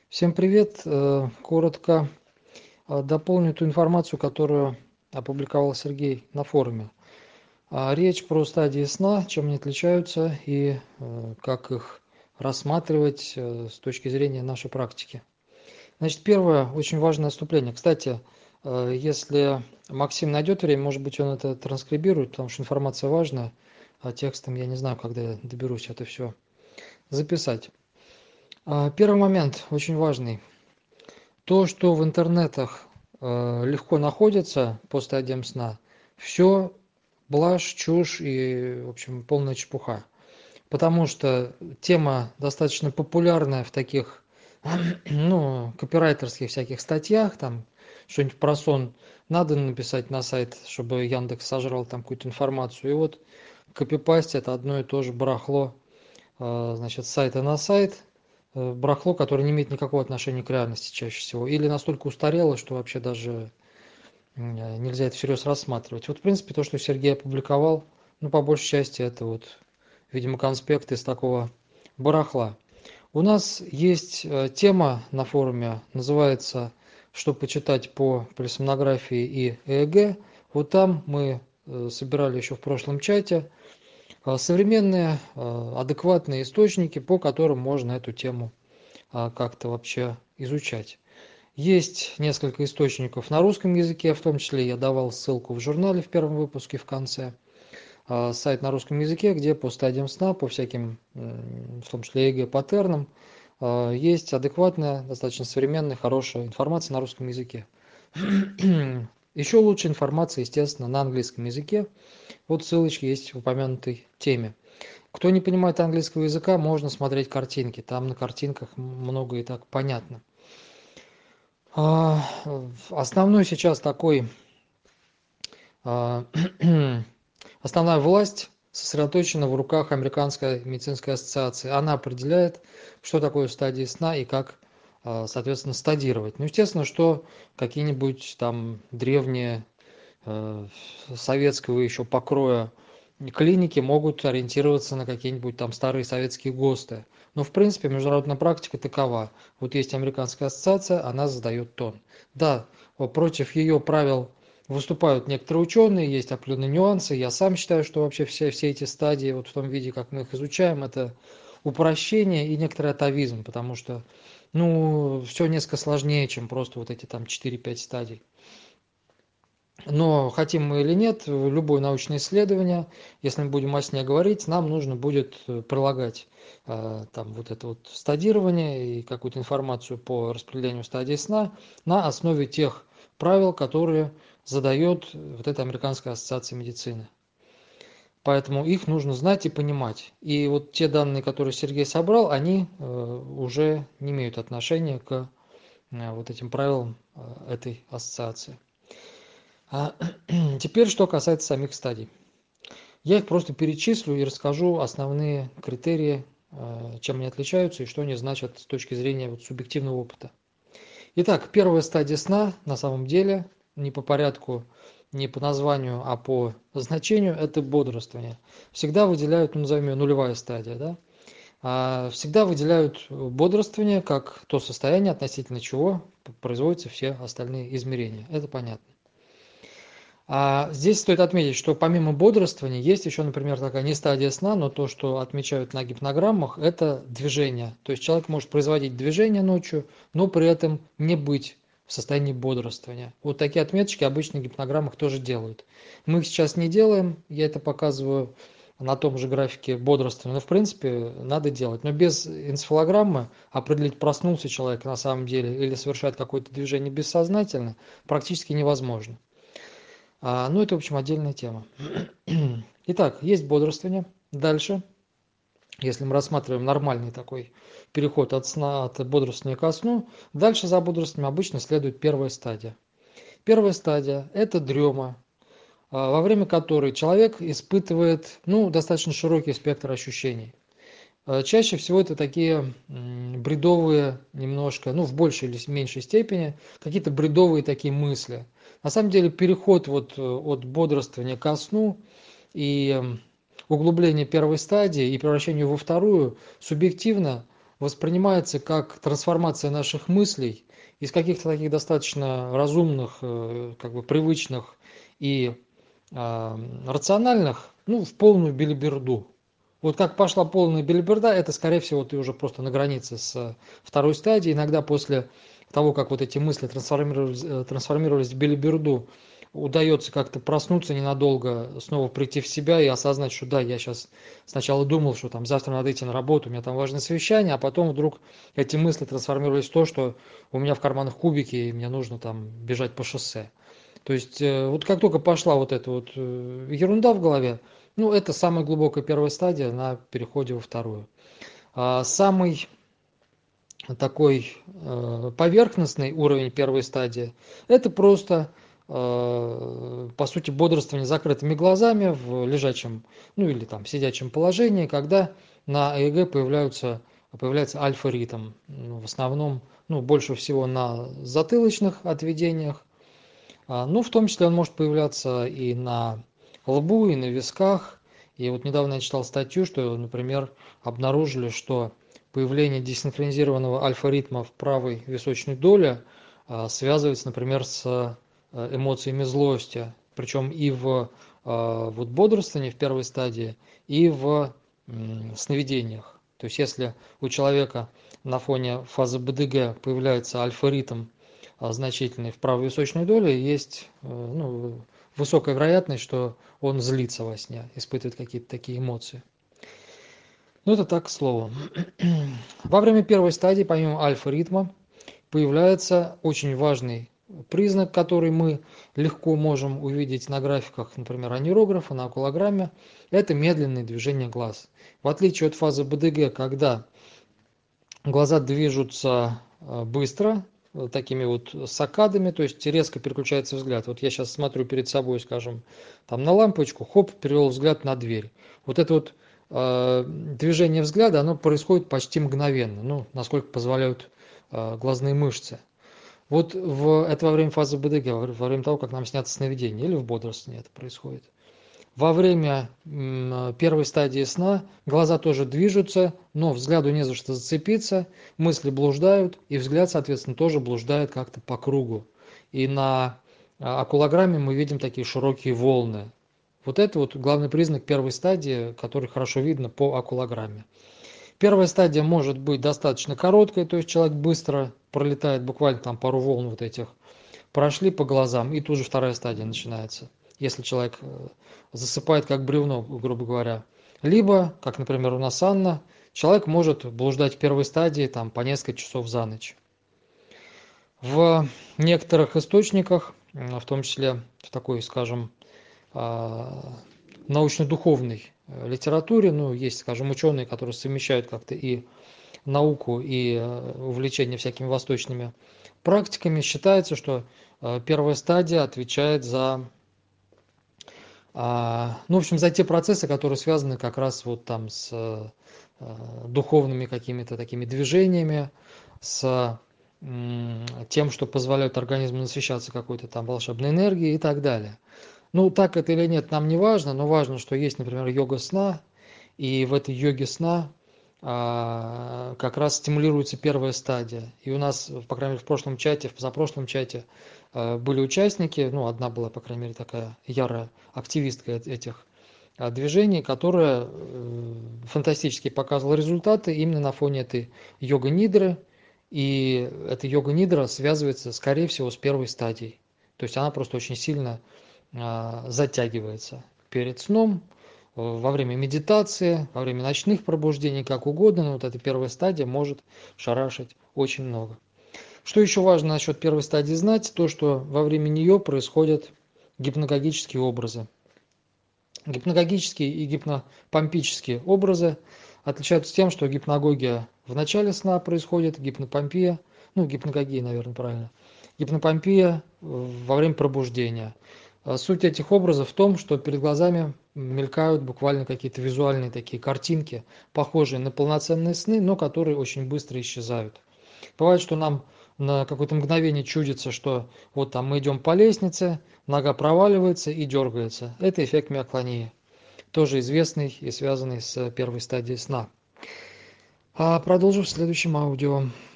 Всем привет! Коротко дополню ту информацию, которую опубликовал Сергей на форуме. Речь про стадии сна, чем они отличаются и как их рассматривать с точки зрения нашей практики. Значит, первое, очень важное отступление. Кстати, если Максим найдет время, может быть, он это транскрибирует, потому что информация важная, а текстом я не знаю, когда я доберусь это все записать. Первый момент, очень важный. То, что в интернетах легко находится по стадиям сна, все блажь, чушь и, в общем, полная чепуха. Потому что тема достаточно популярная в таких, ну, копирайтерских всяких статьях, там что-нибудь про сон надо написать на сайт, чтобы Яндекс сожрал там какую-то информацию. И вот копипасть это одно и то же барахло, значит, с сайта на сайт, барахло, которое не имеет никакого отношения к реальности чаще всего, или настолько устарело, что вообще даже нельзя это всерьез рассматривать. Вот, в принципе, то, что Сергей опубликовал, ну, по большей части, это вот, видимо, конспект из такого барахла. У нас есть тема на форуме, называется «Что почитать по полисомнографии и ЭЭГ». Вот там мы собирали еще в прошлом чате современные адекватные источники, по которым можно эту тему как-то вообще изучать. Есть несколько источников на русском языке, в том числе я давал ссылку в журнале в первом выпуске в конце. Сайт на русском языке, где по стадиям сна, по всяким, в том числе ЕГЭ-паттернам, есть адекватная, достаточно современная, хорошая информация на русском языке. Еще лучше информация, естественно, на английском языке. Вот ссылочки есть в упомянутой теме. Кто не понимает английского языка, можно смотреть картинки. Там на картинках много и так понятно. Основной сейчас такой, а, основная власть сосредоточена в руках Американской медицинской ассоциации. Она определяет, что такое стадии сна и как, соответственно, стадировать. Ну, естественно, что какие-нибудь там древние советского еще покроя клиники могут ориентироваться на какие-нибудь там старые советские ГОСТы. Но в принципе международная практика такова. Вот есть Американская ассоциация, она задает тон. Да, против ее правил выступают некоторые ученые, есть определенные нюансы. Я сам считаю, что вообще все эти стадии, вот в том виде, как мы их изучаем, это упрощение и некоторый атовизм, потому что, ну, все несколько сложнее, чем просто вот эти там 4-5 стадий. Но хотим мы или нет, любое научное исследование, если мы будем о сне говорить, нам нужно будет прилагать там вот это вот стадирование и какую-то информацию по распределению стадий сна на основе тех правил, которые задает вот эта Американская ассоциация медицины. Поэтому их нужно знать и понимать. И вот те данные, которые Сергей собрал, они уже не имеют отношения к вот этим правилам этой ассоциации. А теперь, что касается самих стадий. Я их просто перечислю и расскажу основные критерии, чем они отличаются и что они значат с точки зрения вот субъективного опыта. Итак, первая стадия сна на самом деле не по порядку, не по названию, а по значению – это бодрствование. Всегда выделяют, ну, назовем ее нулевая стадия, да? Всегда выделяют бодрствование как то состояние, относительно чего производятся все остальные измерения. Это понятно. Здесь стоит отметить, что помимо бодрствования есть еще, например, такая не стадия сна, но то, что отмечают на гипнограммах, это движение. То есть человек может производить движение ночью, но при этом не быть в состоянии бодрствования. Вот такие отметочки обычно в гипнограммах тоже делают. Мы их сейчас не делаем, я это показываю на том же графике бодрствования, но в принципе надо делать. Но без энцефалограммы определить, проснулся человек на самом деле или совершает какое-то движение бессознательно, практически невозможно. Ну, это, в общем, отдельная тема. Итак, есть бодрствование. Дальше, если мы рассматриваем нормальный такой переход от сна, от бодрствования ко сну, дальше за бодрствованием обычно следует первая стадия. Первая стадия – это дрема, во время которой человек испытывает, ну, достаточно широкий спектр ощущений. Чаще всего это такие бредовые немножко, ну, в большей или меньшей степени, какие-то бредовые такие мысли. На самом деле переход вот от бодрствования ко сну и углубление первой стадии и превращение во вторую субъективно воспринимается как трансформация наших мыслей из каких-то таких достаточно разумных, как бы привычных и рациональных, ну, в полную белиберду. Вот как пошла полная белиберда, это, скорее всего, ты уже просто на границе с второй стадией. Иногда после того, как вот эти мысли трансформировались в белиберду, удается как-то проснуться ненадолго, снова прийти в себя и осознать, что да, я сейчас сначала думал, что там завтра надо идти на работу, у меня там важное совещание, а потом вдруг эти мысли трансформировались в то, что у меня в карманах кубики, и мне нужно там бежать по шоссе. То есть вот как только пошла вот эта вот ерунда в голове, ну, это самая глубокая первая стадия на переходе во вторую. Самый такой поверхностный уровень первой стадии, это просто, по сути, бодрствование с закрытыми глазами в лежачем, ну или там сидячем положении, когда на ЭЭГ появляется альфа-ритм. В основном, ну, больше всего на затылочных отведениях. Ну, в том числе он может появляться и на лбу, и на висках. И вот недавно я читал статью, что, например, обнаружили, что появление десинхронизированного альфа-ритма в правой височной доле связывается, например, с эмоциями злости. Причем и в вот бодрствовании в первой стадии, и в сновидениях. То есть если у человека на фоне фазы БДГ появляется альфа-ритм значительный в правой височной доле, есть ну, высокая вероятность, что он злится во сне, испытывает какие-то такие эмоции. Ну, это так, к слову. Во время первой стадии, помимо альфа-ритма, появляется очень важный признак, который мы легко можем увидеть на графиках, например, анирографа, на окулограмме, это медленное движение глаз. В отличие от фазы БДГ, когда глаза движутся быстро, такими вот саккадами, то есть резко переключается взгляд. Вот я сейчас смотрю перед собой, скажем, там на лампочку, хоп, перевел взгляд на дверь. Вот это вот движение взгляда, оно происходит почти мгновенно, ну, насколько позволяют глазные мышцы. Вот это во время фазы БДГ, во время того, как нам снятся сновидения, или в бодрствовании это происходит. Во время первой стадии сна глаза тоже движутся, но взгляду не за что зацепиться, мысли блуждают, и взгляд, соответственно, тоже блуждает как-то по кругу. И на окулограмме мы видим такие широкие волны. Вот это вот главный признак первой стадии, который хорошо видно по окулограмме. Первая стадия может быть достаточно короткой, то есть человек быстро пролетает, буквально там пару волн вот этих прошли по глазам, и тут же вторая стадия начинается. Если человек засыпает как бревно, грубо говоря. Либо, как, например, у нас Анна, человек может блуждать в первой стадии там, по несколько часов за ночь. В некоторых источниках, в том числе в такой, скажем, научно-духовной литературе, ну, есть, скажем, ученые, которые совмещают как-то и науку, и увлечение всякими восточными практиками, считается, что первая стадия отвечает за, ну, в общем, за те процессы, которые связаны как раз вот там с духовными какими-то такими движениями, с тем, что позволяет организму насыщаться какой-то там волшебной энергией и так далее. Ну, так это или нет, нам не важно, но важно, что есть, например, йога сна, и в этой йоге сна как раз стимулируется первая стадия. И у нас, по крайней мере, в прошлом чате, в позапрошлом чате были участники, ну, одна была, по крайней мере, такая ярая активистка этих движений, которая фантастически показывала результаты именно на фоне этой йога-нидры. И эта йога-нидра связывается, скорее всего, с первой стадией. То есть она просто очень сильно затягивается перед сном, во время медитации, во время ночных пробуждений, как угодно, но вот эта первая стадия может шарашить очень много. Что еще важно насчет первой стадии знать, то что во время нее происходят гипногогические образы. Гипногогические и гипнопомпические образы отличаются тем, что гипногогия в начале сна происходит, гипнопомпия, ну гипногогия, наверное, правильно, гипнопомпия во время пробуждения. Суть этих образов в том, что перед глазами мелькают буквально какие-то визуальные такие картинки, похожие на полноценные сны, но которые очень быстро исчезают. Бывает, что нам на какое-то мгновение чудится, что вот там мы идем по лестнице, нога проваливается и дергается. Это эффект миоклонии, тоже известный и связанный с первой стадией сна. Продолжу в следующем аудио.